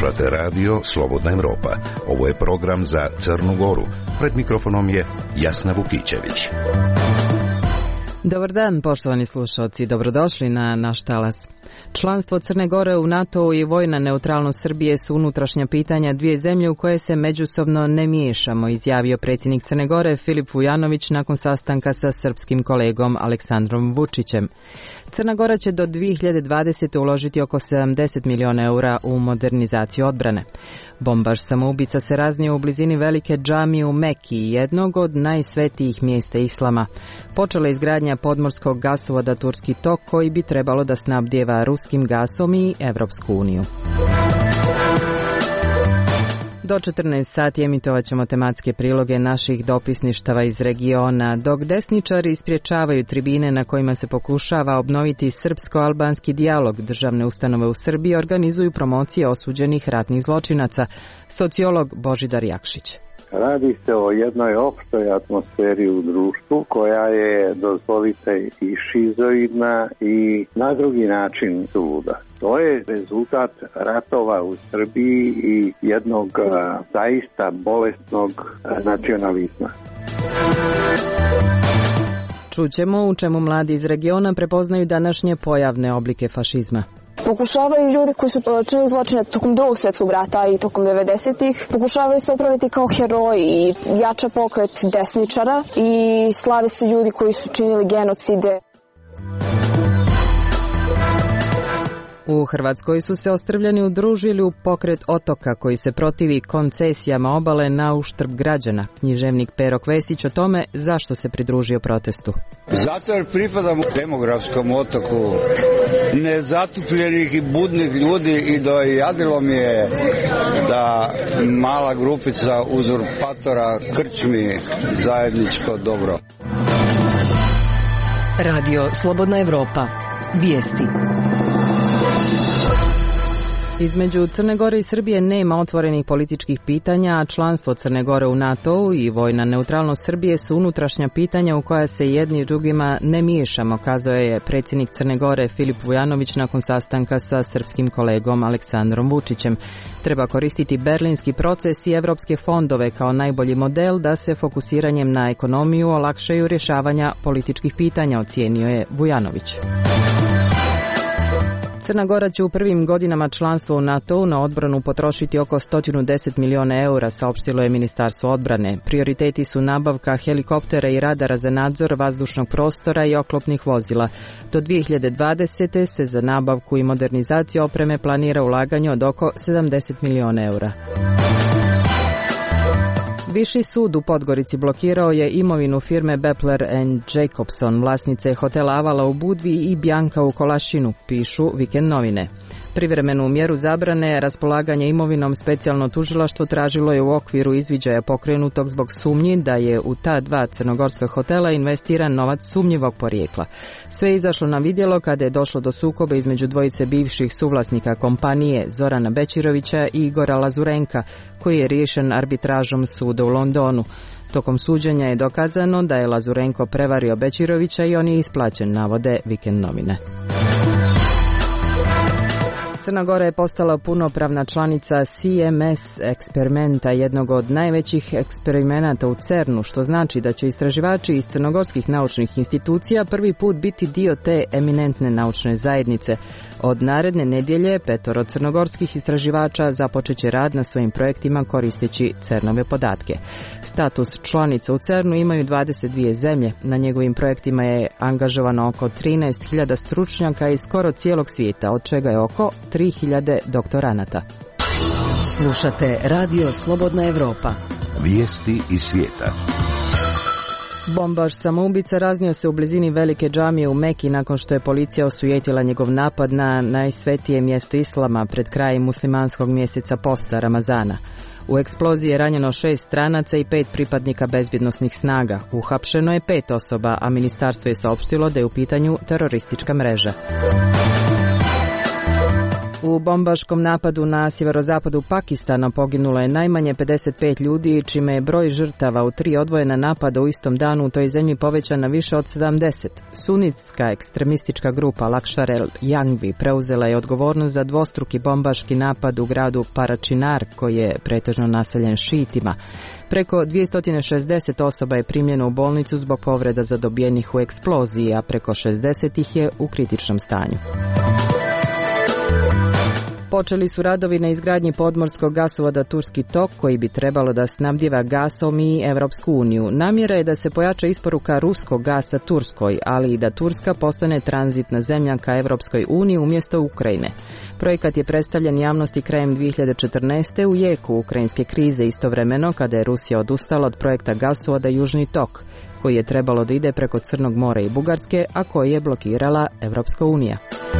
Slušate radio Slobodna Evropa. Ovo je program za Crnu Goru. Pred mikrofonom je Jasna Vukićević. Dobar dan, poštovani slušalci, dobrodošli na naš talas. Članstvo Crne Gore u NATO-u i vojna neutralnost Srbije su unutrašnja pitanja dvije zemlje u koje se međusobno ne miješamo, izjavio predsjednik Crne Gore Filip Vujanović nakon sastanka sa srpskim kolegom Aleksandrom Vučićem. Crna Gora će do 2020. uložiti oko 70 miliona eura u modernizaciju odbrane. Bombaš samoubica se raznio u blizini velike džamije u Meki, jednog od najsvetijih mjesta islama. Počela je izgradnja podmorskog gasovoda Turski tok koji bi trebalo da snabdijeva ruskim gasom i Evropsku uniju. Do 14 sati emitovat ćemo tematske priloge naših dopisništava iz regiona, dok desničari spriječavaju tribine na kojima se pokušava obnoviti srpsko-albanski dijalog. Državne ustanove u Srbiji organizuju promocije osuđenih ratnih zločinaca. Sociolog Božidar Jakšić. Radi se o jednoj opštoj atmosferi u društvu koja je, dozvolite, i šizoidna i na drugi način suluda. To je rezultat ratova u Srbiji i jednog zaista bolesnog nacionalizma. Čućemo u čemu mladi iz regiona prepoznaju današnje pojavne oblike fašizma. Pokušavaju ljudi koji su činili zločine tokom Drugog svjetskog rata i tokom 90-ih, pokušavaju se opraviti kao heroji i jača pokret desničara i slave se ljudi koji su činili genocide. U Hrvatskoj su se ostrvljani udružili u pokret Otoka koji se protivi koncesijama obale na uštrb građana. Književnik Pero Kvesić o tome zašto se pridružio protestu. Zato jer pripadam demografskom otoku nezatupljenih i budnih ljudi i dojadilo mi je da mala grupica uzurpatora krčmi zajedničko dobro. Radio Slobodna Evropa. Vijesti. Između Crne Gore i Srbije nema otvorenih političkih pitanja, a članstvo Crne Gore u NATO-u i vojna neutralnost Srbije su unutrašnja pitanja u koja se jedni drugima ne miješamo, kazao je predsjednik Crne Gore Filip Vujanović nakon sastanka sa srpskim kolegom Aleksandrom Vučićem. Treba koristiti berlinski proces i evropske fondove kao najbolji model da se fokusiranjem na ekonomiju olakšaju rješavanja političkih pitanja, ocijenio je Vujanović. Crna Gora će u prvim godinama članstva u NATO-u na odbranu potrošiti oko 110 miliona eura, saopštilo je Ministarstvo odbrane. Prioriteti su nabavka helikoptera i radara za nadzor vazdušnog prostora i oklopnih vozila. Do 2020. se za nabavku i modernizaciju opreme planira ulaganje od oko 70 miliona eura. Viši sud u Podgorici blokirao je imovinu firme Bepler & Jacobson, vlasnice hotela Avala u Budvi i Bjanka u Kolašinu, pišu Vikend novine. Privremenu mjeru zabrane raspolaganja imovinom specijalno tužilaštvo tražilo je u okviru izviđaja pokrenutog zbog sumnji da je u ta dva crnogorska hotela investiran novac sumnjivog porijekla. Sve je izašlo na vidjelo kada je došlo do sukoba između dvojice bivših suvlasnika kompanije Zorana Bećirovića i Igora Lazurenka, koji je riješen arbitražom suda u Londonu. Tokom suđenja je dokazano da je Lazurenko prevario Bećirovića i on je isplaćen, navode Vikend novine. Crna Gora je postala punopravna članica CMS eksperimenta, jednog od najvećih eksperimenata u CERN-u, što znači da će istraživači iz crnogorskih naučnih institucija prvi put biti dio te eminentne naučne zajednice. Od naredne nedjelje 5 crnogorskih istraživača započeće rad na svojim projektima koristeći CERN-ove podatke. Status članica u CERN-u imaju 22 zemlje. Na njegovim projektima je angažovano oko 13.000 stručnjaka iz skoro cijelog svijeta, od čega je oko 3.000 doktoranata. Slušate Radio Slobodna Evropa. Vijesti iz svijeta. Bombaš samoubica raznio se u blizini velike džamije u Meki nakon što je policija osujetila njegov napad na najsvetije mjesto islama pred krajem muslimanskog mjeseca posta Ramazana. U eksploziji je ranjeno 6 stranaca i 5 pripadnika bezbjednosnih snaga. Uhapšeno je 5 osoba, a ministarstvo je saopštilo da je u pitanju teroristička mreža. U bombaškom napadu na sjeverozapadu Pakistana poginulo je najmanje 55 ljudi, čime je broj žrtava u 3 odvojena napada u istom danu u toj zemlji povećan na više od 70. Sunitska ekstremistička grupa Lakšar-e-Jangvi preuzela je odgovornost za dvostruki bombaški napad u gradu Paračinar, koji je pretežno naseljen šiitima. Preko 260 osoba je primljeno u bolnicu zbog povreda zadobijenih u eksploziji, a preko 60 ih je u kritičnom stanju. Počeli su radovi na izgradnji podmorskog gasovoda Turski tok, koji bi trebalo da snabdijeva gasom i Evropsku uniju. Namjera je da se pojača isporuka ruskog gasa Turskoj, ali i da Turska postane tranzitna zemlja ka Evropskoj uniji umjesto Ukrajine. Projekat je predstavljen javnosti krajem 2014. u jeku ukrajinske krize, istovremeno kada je Rusija odustala od projekta gasovoda Južni tok, koji je trebalo da ide preko Crnog mora i Bugarske, a koji je blokirala Evropska unija.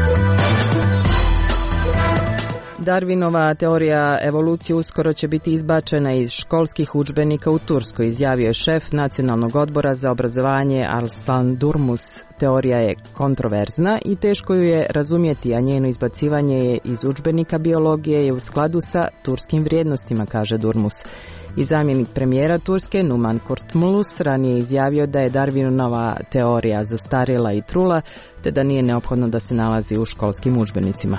Darwinova teorija evolucije uskoro će biti izbačena iz školskih udžbenika u Turskoj, izjavio je šef Nacionalnog odbora za obrazovanje Arslan Durmus. Teorija je kontroverzna i teško ju je razumjeti, a njeno izbacivanje je iz udžbenika biologije je u skladu sa turskim vrijednostima, kaže Durmus. I zamjenik premijera Turske Numan Kurtulmus ranije izjavio da je Darwinova teorija zastarjela i trula, te da nije neophodno da se nalazi u školskim udžbenicima.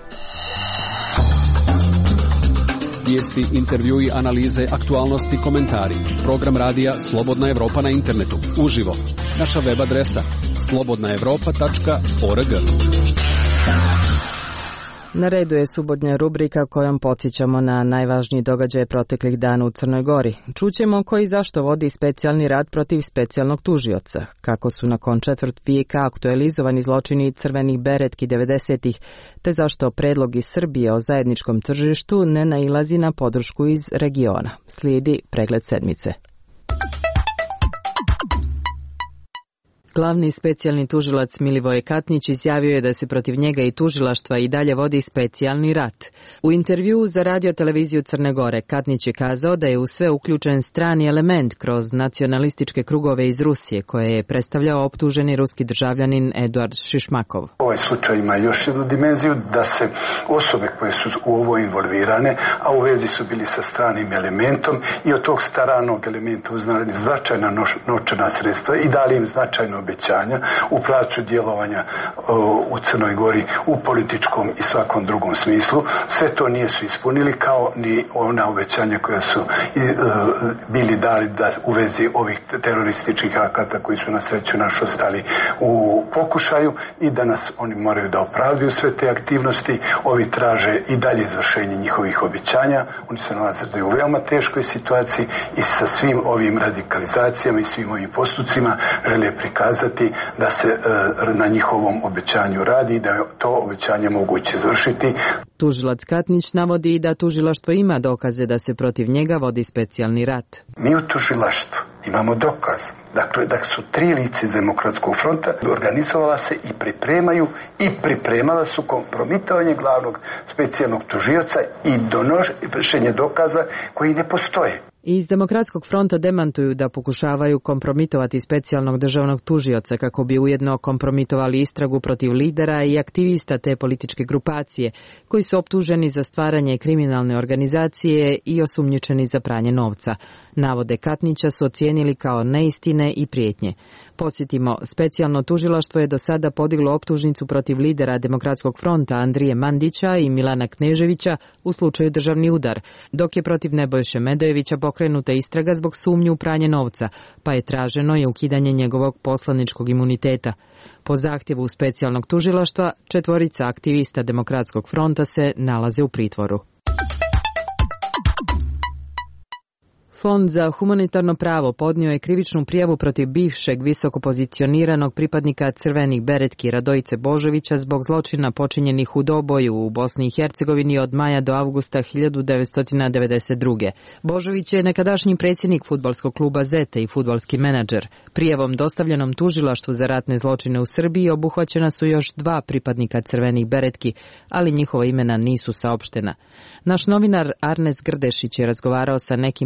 Vijesti, intervjui, analize, aktualnosti, komentari. Program radija Slobodna Evropa na internetu. Uživo. Naša web adresa slobodnaevropa.org. Na redu je subotnja rubrika kojom podsjećamo na najvažniji događaj proteklih dana u Crnoj Gori. Čućemo ko i zašto vodi specijalni rat protiv specijalnog tužioca, kako su nakon četvrt vijeka aktualizovani zločini crvenih beretki 90-ih, te zašto predlog iz Srbije o zajedničkom tržištu ne nailazi na podršku iz regiona. Slijedi pregled sedmice. Glavni specijalni tužilac Milivoje Katnić izjavio je da se protiv njega i tužilaštva i dalje vodi specijalni rat. U intervjuu za radio televiziju Crne Gore Katnić je kazao da je u sve uključen strani element kroz nacionalističke krugove iz Rusije koje je predstavljao optuženi ruski državljanin Eduard Šišmakov. Ovaj slučaj ima još jednu dimenziju da se osobe koje su u ovo involvirane, a u vezi su bili sa stranim elementom i od tog stranog elementa uznali značajna novčana sredstva i dali im značajno obećanja u pravcu djelovanja u Crnoj Gori u političkom i svakom drugom smislu. Sve to nisu ispunili kao ni ona obećanja koja su bili dali da u vezi ovih terorističkih akata koji su na sreću naš ostali u pokušaju i da nas oni moraju da opravdaju sve te aktivnosti. Ovi traže i dalje izvršenje njihovih obećanja. Oni se nalaze u veoma teškoj situaciji i sa svim ovim radikalizacijama i svim ovim postupcima žele prikazati da se na njihovom obećanju radi i da je to obećanje moguće izvršiti. Tužilac Katnić navodi da tužilaštvo ima dokaze da se protiv njega vodi specijalni rat. Mi u tužilaštvu imamo dokaz. Dakle, da su 3 lice Demokratskog fronta organizovala se i pripremala su kompromitovanje glavnog specijalnog tužioca i donošenje dokaza koji ne postoje. Iz Demokratskog fronta demantuju da pokušavaju kompromitovati specijalnog državnog tužioca kako bi ujedno kompromitovali istragu protiv lidera i aktivista te političke grupacije koji su optuženi za stvaranje kriminalne organizacije i osumnjičeni za pranje novca. Navode Katnića su ocijenili kao neistine i prijetnje. Podsjetimo, specijalno tužilaštvo je do sada podiglo optužnicu protiv lidera Demokratskog fronta Andrije Mandića i Milana Kneževića u slučaju državni udar, dok je protiv Nebojše Medojevića pokrenuta istraga zbog sumnju u pranje novca, pa je traženo i ukidanje njegovog poslaničkog imuniteta. Po zahtjevu specijalnog tužilaštva, 4 aktivista Demokratskog fronta se nalaze u pritvoru. Fond za humanitarno pravo podnio je krivičnu prijavu protiv bivšeg visokopozicioniranog pripadnika crvenih beretki Radojice Božovića zbog zločina počinjenih u Doboju u Bosni i Hercegovini od maja do avgusta 1992. Božović je nekadašnji predsjednik fudbalskog kluba Zeta i fudbalski menadžer. Prijavom dostavljenom tužilaštvu za ratne zločine u Srbiji obuhvaćena su još 2 pripadnika crvenih beretki, ali njihova imena nisu saopštena. Naš novinar Arnes Grdešić je razgovarao sa nekima od svjedoka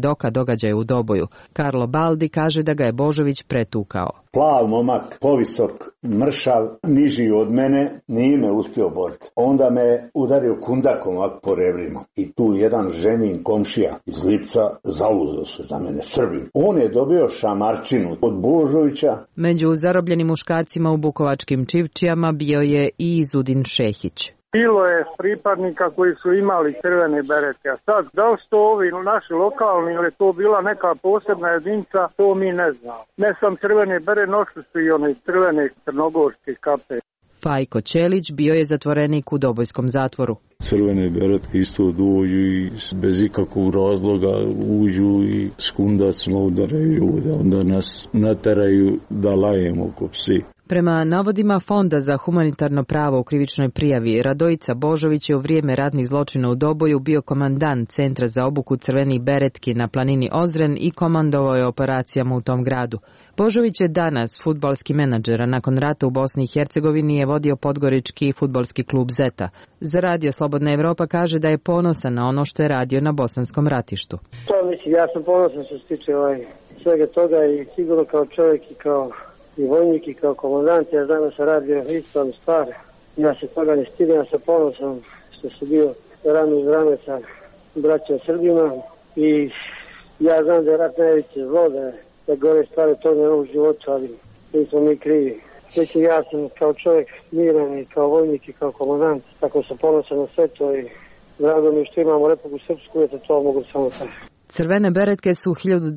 svjedoka događaja u Doboju. Karlo Baldi kaže da ga je Božović pretukao. Plav momak, povisok, mršav, niži od mene, nije me uspio boriti. Onda me udario kundakom ovako po rebrima. I tu jedan ženin komšija iz Lipca zauzeo se za mene, Srbin. On je dobio šamarčinu od Božovića. Među zarobljenim muškarcima u bukovačkim Čivčijama bio je i Izudin Šehić. Bilo je pripadnika koji su imali crvene berete, a sad da li su to ovi naši lokalni ili to bila neka posebna jedinica, to mi ne znamo. Ne sam crvene bere, nosili su i one crvene crnogorske kape. Fajko Ćelić bio je zatvorenik u Dobojskom zatvoru. Crvene beretke isto dođu i bez ikakvog razloga uđu i s kundacima udaraju ljude, onda nas nateraju da lajemo ko psi. Prema navodima Fonda za humanitarno pravo u krivičnoj prijavi, Radojica Božović je u vrijeme ratnih zločina u Doboju bio komandant Centra za obuku crvenih beretki na planini Ozren i komandovao je operacijama u tom gradu. Božović je danas fudbalski menadžer, a nakon rata u Bosni i Hercegovini je vodio podgorički fudbalski klub Zeta. Za Radio Slobodna Evropa kaže da je ponosan na ono što je radio na bosanskom ratištu. Ja sam ponosan što se tiče svega toga i sigurno kao čovjek i kao i vojnik i kao komandant, ja znam da sam radio istom stvar. Ja se toga ne stidim, ja sam ponosan što sam bio rame uz rame sa braćom Srbima i ja znam da je rat najveće zlo, da gore stvari to ne u životu, ali nismo mi krivi. Mislim, ja sam kao čovjek miran i kao vojnik i kao komandant, tako sam ponosan na sve to i drago mi što imamo Republiku Srpsku, da to mogu samo tako. Crvene beretke su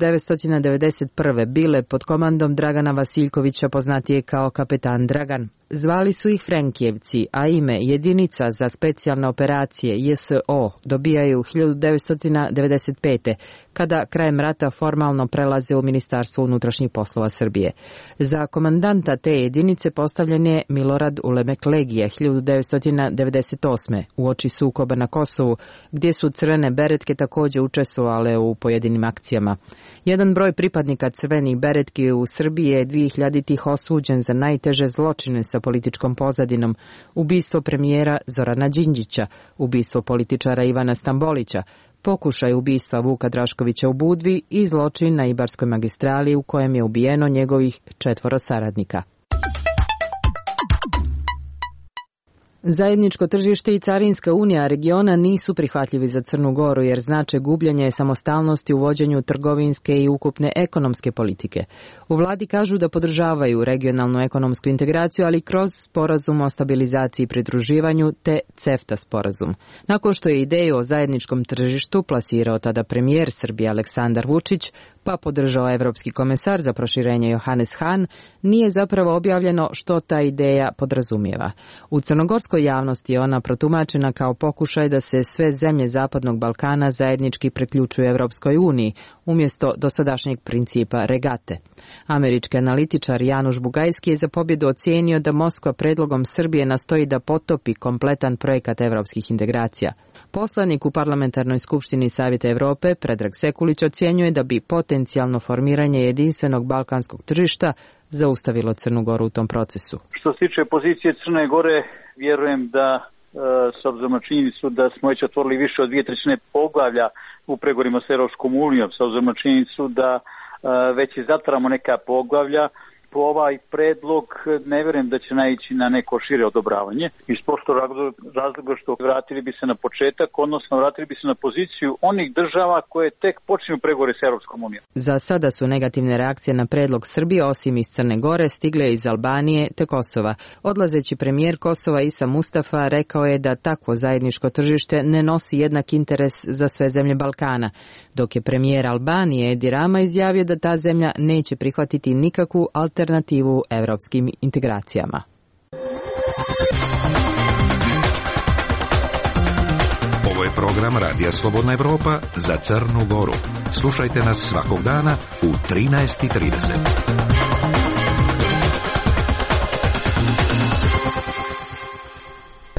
1991. bile pod komandom Dragana Vasiljkovića, poznatije kao kapetan Dragan. Zvali su ih Frenkijevci, a ime Jedinica za specijalne operacije JSO dobijaju 1995. kada krajem rata formalno prelaze u Ministarstvo unutrašnjih poslova Srbije. Za komandanta te jedinice postavljen je Milorad Ulemek Legije 1998. uoči sukoba na Kosovu, gdje su crvene beretke također učestvovale u pojedinim akcijama. Jedan broj pripadnika crvenih beretki u Srbiji je 2000-ih osuđen za najteže zločine sa političkom pozadinom, ubistvo premijera Zorana Đinđića, ubistvo političara Ivana Stambolića, pokušaj ubistva Vuka Draškovića u Budvi i zločin na Ibarskoj magistrali u kojem je ubijeno njegovih 4 saradnika. Zajedničko tržište i Carinska unija regiona nisu prihvatljivi za Crnu Goru jer znače gubljenje samostalnosti u vođenju trgovinske i ukupne ekonomske politike. U vladi kažu da podržavaju regionalnu ekonomsku integraciju, ali kroz sporazum o stabilizaciji i pridruživanju te CEFTA sporazum. Nakon što je ideju o zajedničkom tržištu plasirao tada premijer Srbije Aleksandar Vučić, pa podržao evropski komesar za proširenje Johannes Hahn, nije zapravo objavljeno što ta ideja podrazumijeva. U crnogorskoj javnosti je ona protumačena kao pokušaj da se sve zemlje Zapadnog Balkana zajednički priključuju Evropskoj uniji, umjesto dosadašnjeg principa regate. Američki analitičar Januš Bugajski je za pobjedu ocijenio da Moskva predlogom Srbije nastoji da potopi kompletan projekat evropskih integracija. Poslanik u Parlamentarnoj skupštini Savjeta Evrope, Predrag Sekulić, ocjenjuje da bi potencijalno formiranje jedinstvenog balkanskog tržišta zaustavilo Crnu Goru u tom procesu. Što se tiče pozicije Crne Gore, vjerujem da s obzirom na činjenicu da smo već otvorili više od 2/3 poglavlja u pregovorima s Europskom unijom, s obzirom na činjenicu da već i zatvaramo neka poglavlja, po ovaj predlog ne vjerujem da će naići na neko šire odobravanje. Iz prostog razloga što vratili bi se na početak, odnosno vratili bi se na poziciju onih država koje tek počinju pregovore s Europskom unijom. Za sada su negativne reakcije na predlog Srbije, osim iz Crne Gore, stigle iz Albanije te Kosova. Odlazeći premijer Kosova Isa Mustafa rekao je da takvo zajedničko tržište ne nosi jednak interes za sve zemlje Balkana, dok je premijer Albanije Edi Rama izjavio da ta zemlja neće prihvatiti nikakvu alternativu evropskim integracijama. Ovo je program Radija Slobodna Evropa za Crnu Goru. Slušajte nas svakog dana u 13:30.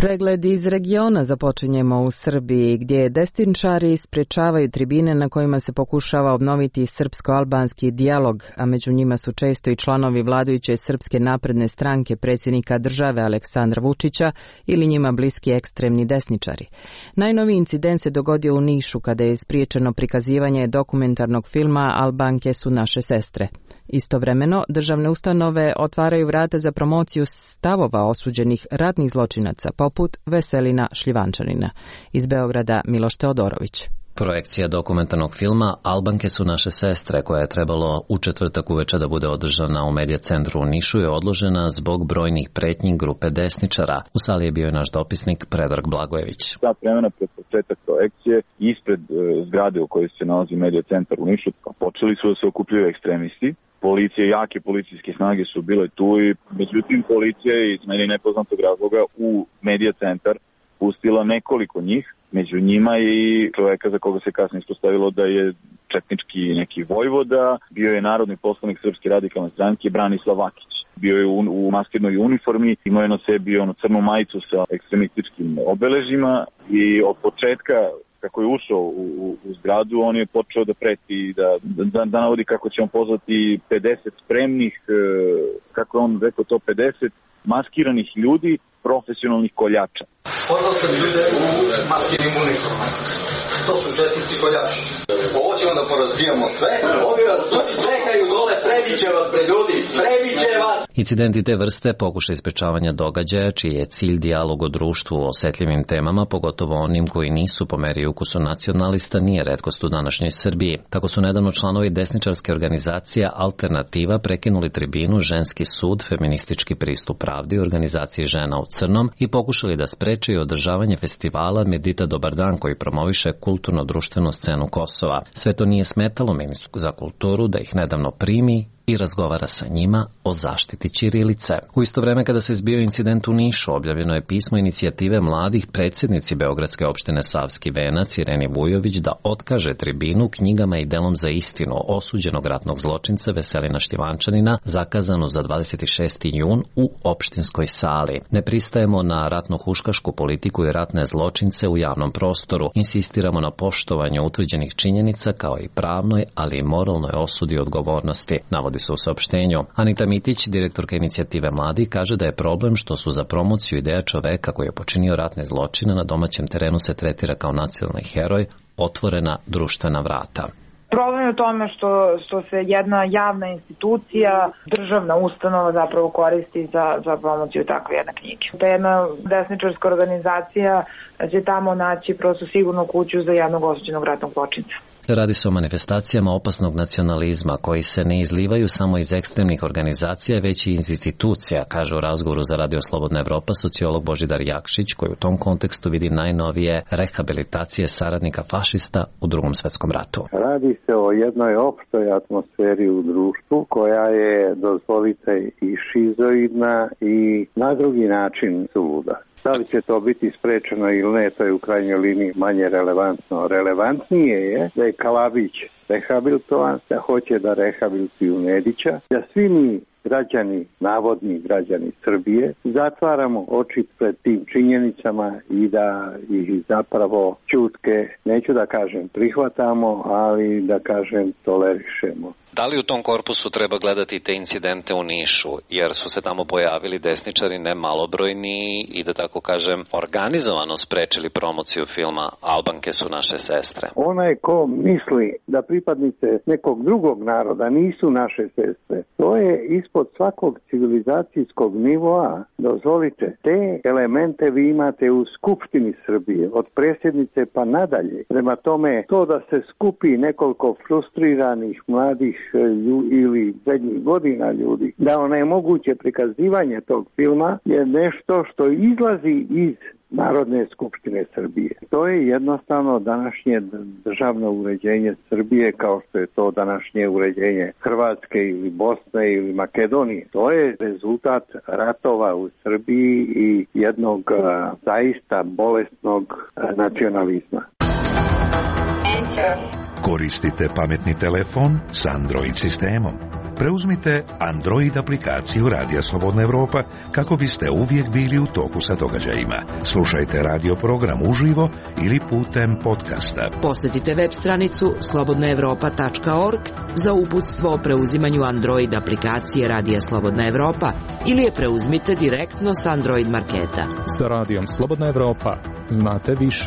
Pregled iz regiona započinjemo u Srbiji, gdje desničari sprečavaju tribine na kojima se pokušava obnoviti srpsko-albanski dijalog, a među njima su često i članovi vladajuće Srpske napredne stranke predsjednika države Aleksandra Vučića ili njima bliski ekstremni desničari. Najnoviji incident se dogodio u Nišu kada je spriječeno prikazivanje dokumentarnog filma Albanke su naše sestre. Istovremeno, državne ustanove otvaraju vrata za promociju stavova osuđenih ratnih zločinaca, poput Veselina Šljivančanina. Iz Beograda Miloš Teodorović. Projekcija dokumentarnog filma Albanke su naše sestre, koja je trebalo u četvrtak uveče da bude održana u Medija centru u Nišu, je odložena zbog brojnih pretnji grupe desničara. U sali je bio i naš dopisnik Predrag Blagojević. Sat vremena pred početak projekcije, ispred zgrade u kojoj se nalazi Medija centar u Nišu, počeli su da se okupljaju ekstremisti. Policije, jake policijske snage su bile tu i međutim policija je iz meni nepoznatog razloga u Medija centar pustila nekoliko njih, među njima i čoveka za koga se kasnije ispostavilo da je četnički neki vojvoda, bio je narodni poslanik Srpske radikalne stranke Branislav Vakić. Bio je u maskirnoj uniformi, imao je na sebi crnu majicu sa ekstremističkim obeležima i od početka kako je ušao u zgradu, on je počeo da preti, da navodi kako će on pozvati 50 spremnih, kako je on rekao to, 50 maskiranih ljudi, profesionalnih koljača. Pozvao sam ljude u maskirnim uniformama. To su četnici koljači. Ovo ćemo da porazbijamo sve. Ovi vas ljudi čekaju dole, prebiće vas pred ljudi, prebiće vas. Incidenti te vrste pokušaj sprečavanja događaja, čiji je cilj dijalog o društvu o osetljivim temama, pogotovo onim koji nisu po meri ukusu nacionalista, nije retkost u današnjoj Srbiji. Tako su nedavno članovi desničarske organizacije Alternativa prekinuli tribinu Ženski sud, feministički pristup pravdi, organizacije žena u crnom i pokušali da spreče održavanje festivala Medita Dobar dan, koji promoviše kulturno-društvenu scenu Kosova. Sve to nije smetalo ministru za kulturu da ih nedavno primi i razgovara sa njima o zaštiti ćirilice. U isto vreme kada se zbio incident u Nišu, objavljeno je pismo inicijative mladih predsjednici Beogradske opštine Savski Venac Ireni Vujović da otkaže tribinu knjigama i delom za istinu osuđenog ratnog zločinca Veselina Šljivančanina, zakazanu za 26. jun u opštinskoj sali. Ne pristajemo na ratno-huškašku politiku i ratne zločince u javnom prostoru. Insistiramo na poštovanju utvrđenih činjenica kao i pravnoj, ali i moralnoj osudi i odgovornosti, navodi se u saopštenju. Anita Mitić, direktorka inicijative mladih, kaže da je problem što su za promociju ideja čoveka koji je počinio ratne zločine na domaćem terenu se tretira kao nacionalni heroj otvorena društvena vrata. Problem je u tome što se jedna javna institucija, državna ustanova zapravo koristi za promociju takve jedne knjige. Ta jedna desničarska organizacija će tamo naći prosto sigurnu kuću za jednog osuđenog ratnog zločinca. Radi se o manifestacijama opasnog nacionalizma koji se ne izlivaju samo iz ekstremnih organizacija, već i iz institucija, kaže u razgovoru za Radio Slobodna Evropa sociolog Božidar Jakšić, koji u tom kontekstu vidi najnovije rehabilitacije saradnika fašista u Drugom svetskom ratu. Radi se o jednoj opštoj atmosferi u društvu koja je, dozvolite, i šizoidna i na drugi način suluda. Da li će to biti sprečeno ili ne, to je u krajnjoj liniji manje relevantno. Relevantnije je da je Kalabić rehabilitovan, da hoće da rehabilituju Nedića, da svi mi građani, navodni građani Srbije, zatvaramo oči pred tim činjenicama i da ih zapravo ćutke, neću da kažem prihvatamo, ali da kažem tolerišemo. Da li u tom korpusu treba gledati te incidente u Nišu, jer su se tamo pojavili desničari ne malobrojni i da tako kažem organizovano sprečili promociju filma Albanke su naše sestre? Onaj ko misli da pripadnice nekog drugog naroda nisu naše sestre, to je ispod svakog civilizacijskog nivoa. Dozvolite, te elemente vi imate u Skupštini Srbije, od predsjednice pa nadalje. Prema tome, to da se skupi nekoliko frustriranih mladih ili srednjih godina ljudi, da onemoguće prikazivanje tog filma je nešto što izlazi iz Narodne skupštine Srbije. To je jednostavno današnje državno uređenje Srbije, kao što je to današnje uređenje Hrvatske ili Bosne ili Makedonije. To je rezultat ratova u Srbiji i jednog zaista bolesnog nacionalizma. Koristite pametni telefon s Android sistemom. preuzmite Android aplikaciju Radija Slobodna Evropa kako biste uvijek bili u toku sa događajima. Slušajte radio program uživo ili putem podcasta. Posjetite web stranicu slobodnaevropa.org za uputstvo o preuzimanju Android aplikacije Radija Slobodna Evropa ili je preuzmite direktno s Android marketa. Sa Radijom Slobodna Evropa znate više.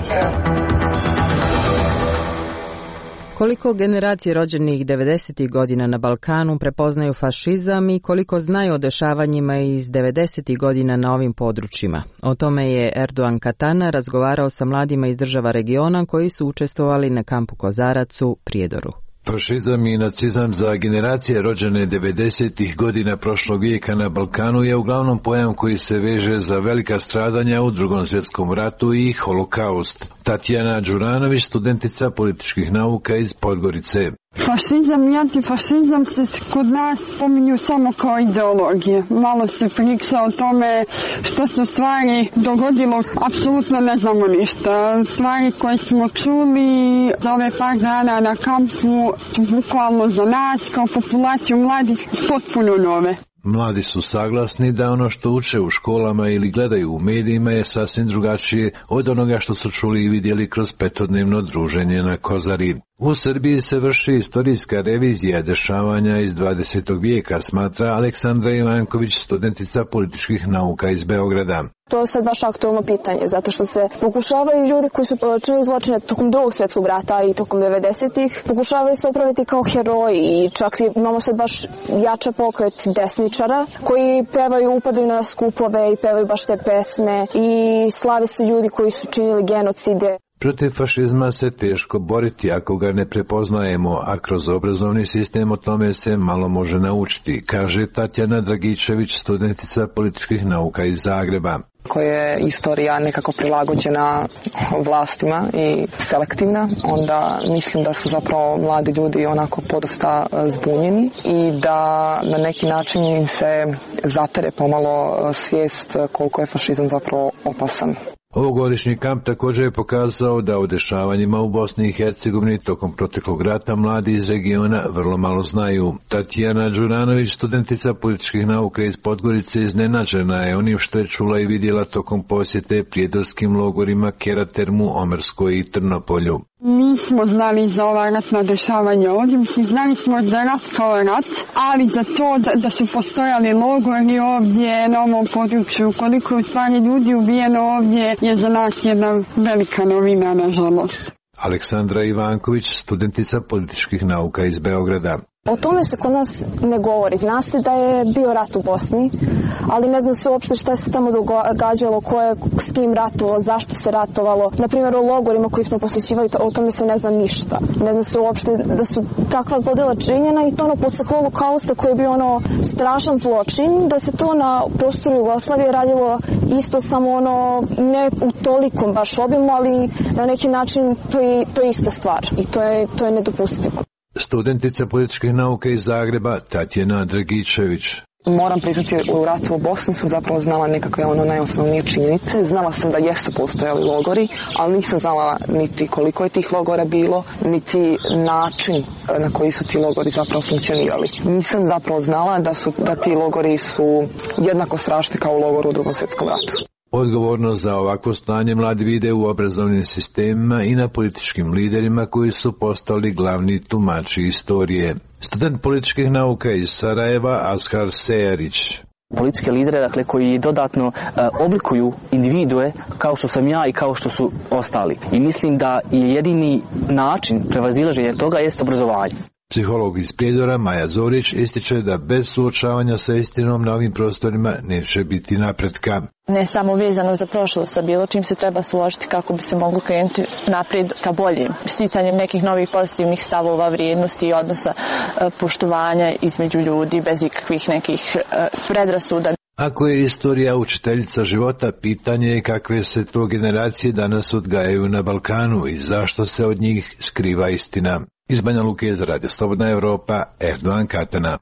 Koliko generacije rođenih 90. godina na Balkanu prepoznaju fašizam i koliko znaju o dešavanjima iz 90. godina na ovim područjima? O tome je Erdogan Katana razgovarao sa mladima iz država regiona koji su učestvovali na kampu Kozarac u Prijedoru. Fašizam i nacizam za generacije rođene 90. godina prošlog vijeka na Balkanu je uglavnom pojam koji se veže za velika stradanja u Drugom svjetskom ratu i holokaust. Tatjana Đuranović, studentica političkih nauka iz Podgorice. Fašizam i antifašizam se kod nas spominju samo kao ideologije. Malo se priča o tome što se u stvari dogodilo, apsolutno ne znamo ništa. Stvari koje smo čuli za ove par dana na kampu su bukvalno za nas kao populaciju mladih potpuno nove. Mladi su saglasni da ono što uče u školama ili gledaju u medijima je sasvim drugačije od onoga što su čuli i vidjeli kroz petodnevno druženje na Kozari. U Srbiji se vrši istorijska revizija dešavanja iz 20. vijeka, smatra Aleksandra Ivanković, studentica političkih nauka iz Beograda. To je sad baš aktualno pitanje, zato što se pokušavaju ljudi koji su činili zločine tokom Drugog svjetskog rata i tokom 90-ih, pokušavaju se opraviti kao heroji i čak imamo sad baš jača pokret desničara koji pevaju, upadaju na skupove i pevaju baš te pesme i slave se ljudi koji su činili genocide. Protiv fašizma se teško boriti ako ga ne prepoznajemo, a kroz obrazovni sistem o tome se malo može naučiti, kaže Tatjana Dragičević, studentica političkih nauka iz Zagreba. Ako je istorija nekako prilagođena vlastima i selektivna, onda mislim da su zapravo mladi ljudi onako podosta zbunjeni i da na neki način im se zatere pomalo svijest koliko je fašizam zapravo opasan. Ovogodišnji kamp također je pokazao da o dešavanjima u Bosni i Hercegovini tokom proteklog rata mladi iz regiona vrlo malo znaju. Tatjana Đuranović, studentica političkih nauka iz Podgorice, iznenađena je onim što je čula i vidjela tokom posjete prijedorskim logorima Keratermu, Omerskoj i Trnopolju. Nismo znali za ova ratna dešavanja ovdje, znali smo za rat kao rat, ali za to da su postojali logori ovdje na ovom području, koliko je u stvari ljudi ubijeno ovdje, je za nas jedna velika novina, nažalost. Aleksandra Ivanković, studentica političkih nauka iz Beograda. O tome se kod nas ne govori. Zna se da je bio rat u Bosni, ali ne zna se uopšte šta se tamo događalo, ko je s kim ratovalo, zašto se ratovalo. Naprimjer, o logorima koji smo posjećivali, o tome se ne zna ništa. Ne zna se uopšte da su takva zlodjela činjena i to ono posle holokausta koji je bio ono strašan zločin, da se to na prostoru Jugoslavije radilo isto, samo ono ne u tolikom baš obimu, ali na neki način to je ista stvar i to je nedopustivo. Studentica političkih nauka iz Zagreba, Tatjana Dragičević. Moram priznati, u ratu u Bosni sam zapravo znala nekakve najosnovnije činjenice. Znala sam da jesu postojali logori, ali nisam znala niti koliko je tih logora bilo, niti način na koji su ti logori zapravo funkcionirali. Nisam zapravo znala da ti logori su jednako strašni kao u logoru u Drugom svjetskom ratu. Odgovornost za ovakvo stanje mladi vide u obrazovnim sistemima i na političkim liderima koji su postali glavni tumači istorije. Student političkih nauka iz Sarajeva, Ashar Sejarić. Političke lidere, dakle, koji dodatno oblikuju individue kao što sam ja i kao što su ostali. I mislim da je jedini način prevazilaženja toga jest obrazovanje. Psiholog iz Prijedora Maja Zorić ističe da bez suočavanja sa istinom na ovim prostorima neće biti napretka. Ne samo vezano za prošlost, sa bilo čim se treba suočiti kako bi se moglo krenuti naprijed ka boljim. Sticanjem nekih novih pozitivnih stavova, vrijednosti i odnosa, poštovanja između ljudi bez ikakvih nekih predrasuda. Ako je istorija učiteljica života, pitanje je kakve se to generacije danas odgajaju na Balkanu i zašto se od njih skriva istina. Iz Banja Luke za Radio Slobodna Evropa, Erdogan Katana.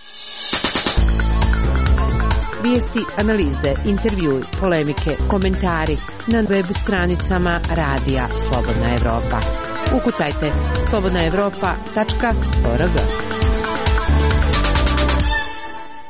Vijesti, analize, intervjui, polemike, komentari na web stranicama Radija Slobodna Evropa. Ukucajte slobodnaevropa.org.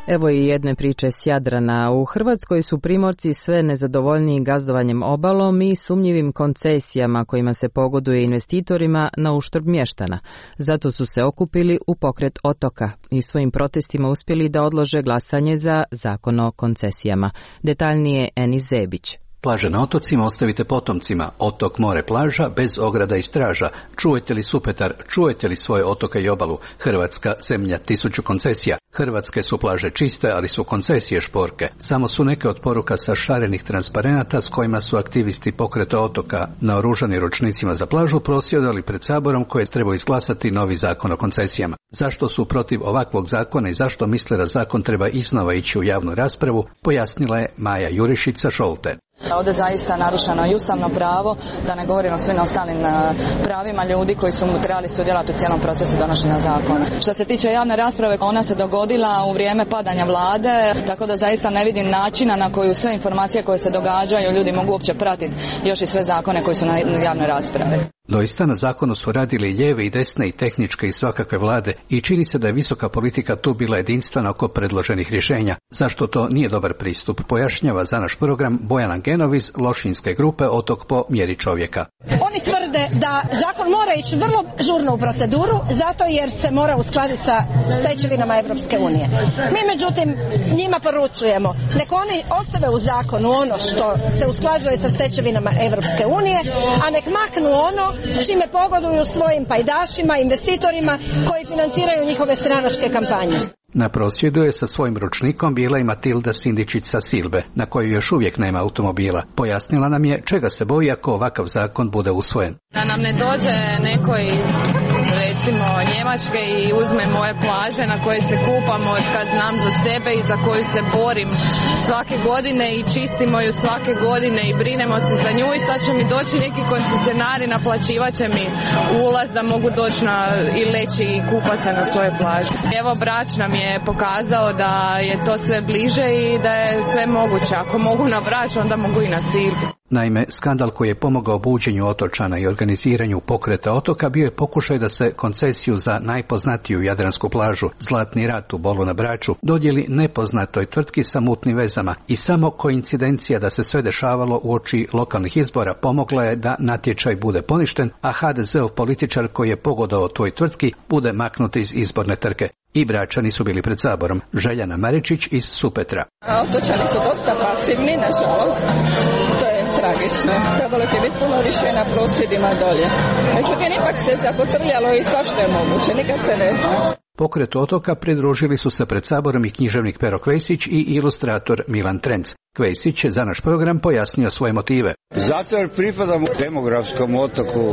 Evo i jedne priče s Jadrana. U Hrvatskoj su Primorci sve nezadovoljniji gazdovanjem obalom i sumnjivim koncesijama kojima se pogoduje investitorima na uštrb mještana. Zato su se okupili u Pokret otoka i svojim protestima uspjeli da odlože glasanje za zakon o koncesijama. Detaljnije Enis Zebić. Plaže na otocima ostavite potomcima, otok, more, plaža, bez ograda i straža. Čujete li Supetar, čujete li svoje otoke i obalu? Hrvatska, zemlja 1000 koncesija. Hrvatske su plaže čiste, ali su koncesije šporke. Samo su neke od poruka sa šarenih transparenata s kojima su aktivisti Pokreta otoka naoružani ručnicima za plažu prosvjedovali pred Saborom koje treba izglasati novi zakon o koncesijama. Zašto su protiv ovakvog zakona i zašto misle da zakon treba iznova ići u javnu raspravu, pojasnila je Maja Jurišić Šolte. Ovdje zaista narušeno i ustavno pravo, da ne govorimo svim ostalim pravima ljudi koji su trebali sudjelovati u cijelom procesu donošenja zakona. Što se tiče javne rasprave, ona se dogodila u vrijeme padanja vlade, tako da zaista ne vidim načina na koju sve informacije koje se događaju ljudi mogu uopće pratiti još i sve zakone koji su na javnoj raspravi. Doista na zakonu su radili lijeve i desne i tehničke i svakakve vlade i čini se da je visoka politika tu bila jedinstvena oko predloženih rješenja. Zašto to nije dobar pristup, pojašnjava za naš program Bojana Genov iz Lošinjske grupe Otok po mjeri čovjeka. Oni tvrde da zakon mora ići vrlo žurno u proceduru zato jer se mora uskladiti sa stečevinama Europske unije. Mi međutim njima poručujemo nek oni ostave u zakonu ono što se usklađuje sa stečevinama Europske unije, a nek maknu ono čime pogoduju svojim pajdašima, investitorima koji financiraju njihove stranačke kampanje. Na prosvjedu je sa svojim ručnikom bila i Matilda Sindičić sa Silbe, na kojoj još uvijek nema automobila. Pojasnila nam je čega se boji ako ovakav zakon bude usvojen. Da nam ne dođe neko iz recimo Njemačke i uzme moje plaže na koje se kupam od kad znam za sebe i za koju se borim svake godine i čistimo ju svake godine i brinemo se za nju i sad će mi doći neki koncesionari, naplaćivat će mi ulaz da mogu doći i leći i kupat se na svoje plaže. Evo Brač nam je pokazao da je to sve bliže i da je sve moguće. Ako mogu na Brač, onda mogu i na Silbu. Naime, skandal koji je pomogao buđenju otočana i organiziranju Pokreta otoka bio je pokušaj da se koncesiju za najpoznatiju jadransku plažu Zlatni rat u Bolu na Braču dodijeli nepoznatoj tvrtki sa mutnim vezama i samo koincidencija da se sve dešavalo uoči lokalnih izbora pomogla je da natječaj bude poništen, a HDZ-ov političar koji je pogodovao toj tvrtki bude maknut iz izborne trke. I Bračani su bili pred Saborom. Željana Maričić iz Supetra. Otočani su dosta pasivni, nažalost. To je tragično. Trebalo će biti puno više na prosvjedima dolje. Međutim, ipak se zakotrljalo i svašta je moguće, nikad se ne zna. Pokretu otoka pridružili su se pred Saborom i književnik Pero Kvesić i ilustrator Milan Trenc. Kvesić je za naš program pojasnio svoje motive. Zato jer pripadam demografskom otoku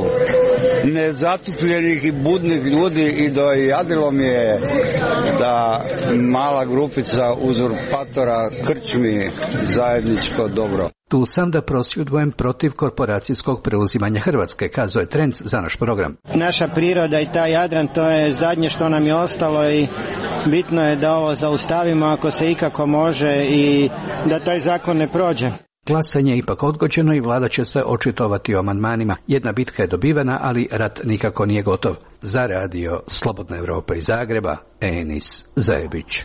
nezatupljenih i budnih ljudi i dojadilo mi je da mala grupica uzurpatora krčmi zajedničko dobro. Tu sam da prosvjedujem protiv korporacijskog preuzimanja Hrvatske, kazao je Trenc za naš program. Naša priroda i taj Jadran, to je zadnje što nam je ostalo i bitno je da ovo zaustavimo ako se ikako može i da taj zakon ne prođe. Glasanje je ipak odgođeno i vlada će se očitovati o amandmanima. Jedna bitka je dobivena, ali rat nikako nije gotov. Za radio Slobodna Evropa iz Zagreba, Enis Zebić.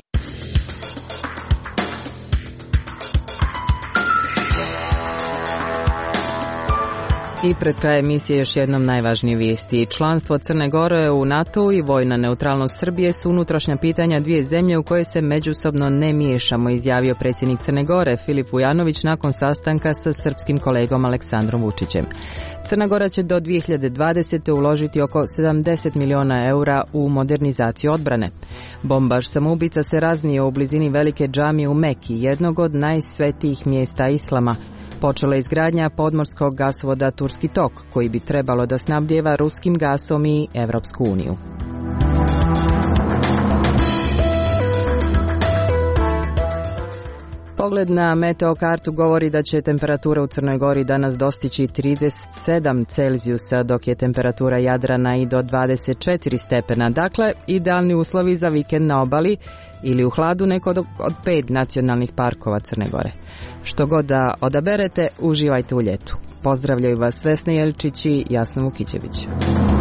I pred kraj emisije još jednom najvažnije vijesti. Članstvo Crne Gore u NATO i vojna neutralnost Srbije su unutrašnja pitanja dvije zemlje u koje se međusobno ne miješamo, izjavio predsjednik Crne Gore Filip Vujanović nakon sastanka sa srpskim kolegom Aleksandrom Vučićem. Crna Gora će do 2020. uložiti oko 70 miliona eura u modernizaciju odbrane. Bombaš samoubica se raznio u blizini velike džamije u Meki, jednog od najsvetijih mjesta islama. Počela je izgradnja podmorskog gasovoda Turski tok, koji bi trebalo da snabdijeva ruskim gasom i Evropsku uniju. Pogled na meteokartu govori da će temperatura u Crnoj Gori danas dostići 37 Celzijusa, dok je temperatura Jadrana i do 24 stepena. Dakle, idealni uslovi za vikend na obali ili u hladu nekog od 5 nacionalnih parkova Crne Gore. Što god da odaberete, uživajte u ljetu. Pozdravljaju vas Vesna Jelčić i Jasna Vukićević.